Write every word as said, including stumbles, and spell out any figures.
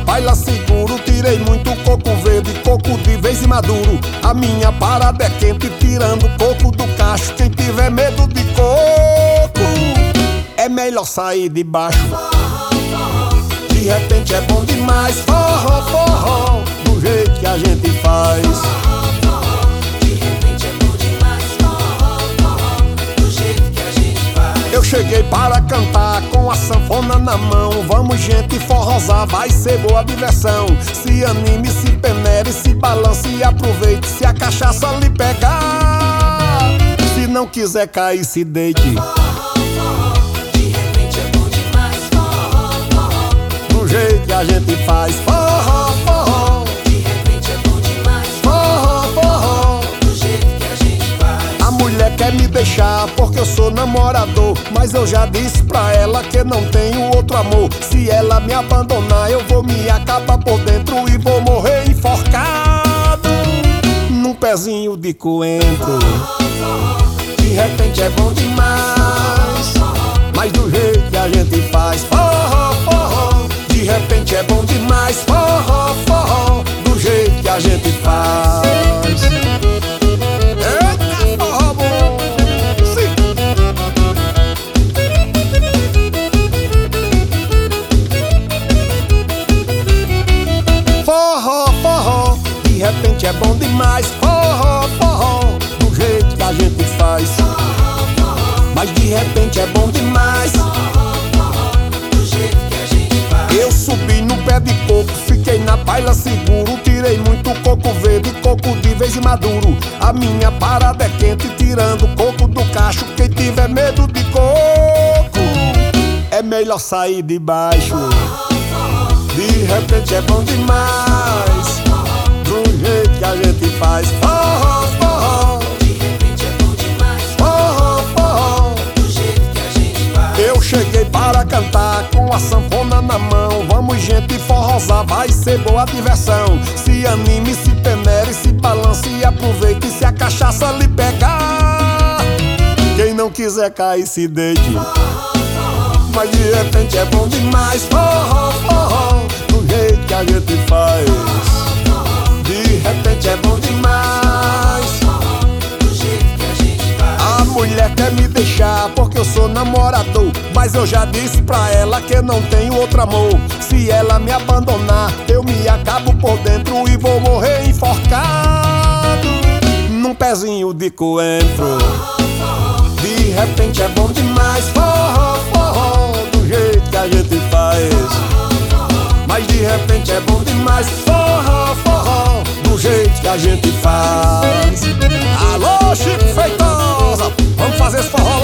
baila seguro. Tirei muito coco verde, coco de vez e maduro. A minha parada é quente, tirando coco do cacho. Quem tiver medo de coco, é melhor sair de baixo. De repente é bom demais. Forró, forró, do jeito que a gente faz. Eu cheguei para cantar com a sanfona na mão. Vamos gente forrosar, vai ser boa diversão. Se anime, se penere, se balance e aproveite. Se a cachaça lhe pegar, se não quiser cair, se deite. De repente é bom demais. Forró, forró, do jeito que a gente faz. Forró, forró, de repente é bom demais. forró, forró. Do jeito que a gente faz. A mulher quer me deixar porque eu sou namorador, mas eu já disse pra ela que não tenho outro amor. Se ela me abandonar, eu vou me acabar por dentro e vou morrer enforcado num pezinho de coentro. De repente é bom demais, mas do jeito que a gente faz. Forró, forró, de repente é bom demais. Forró, forró, do jeito que a gente faz. Forró, forró, de repente é bom demais. Forró, forró, do jeito que a gente faz. Mas de repente é bom demais. Do jeito que a gente faz. Eu subi no pé de coco, fiquei na baila seguro. Tirei muito coco verde, coco de vez e maduro. A minha parada é quente, tirando coco do cacho. Quem tiver medo de coco, é melhor sair de baixo. De repente é bom demais, do jeito que a gente faz. Forró, forró, De repente é bom demais. forró, forró. Do jeito que a gente faz. Eu cheguei para cantar com a sanfona na mão. Vamos gente forrosar, vai ser boa diversão. Se anime, se penere, se balance e aproveite. Se a cachaça lhe pegar, quem não quiser cair, se deite. Mas de repente é bom demais. Forró, forró, do jeito que a gente faz. De repente é bom demais. Do jeito que a gente faz. A mulher quer me deixar porque eu sou namorador, mas eu já disse pra ela que não tenho outro amor. Se ela me abandonar, eu me acabo por dentro e vou morrer enforcado num pezinho de coentro. De repente é bom demais. Forró, forró, do jeito que a gente faz. Mas de repente é bom demais. Forró, forró, do jeito que a gente faz. Alô, Chico Feitosa, vamos fazer esse forró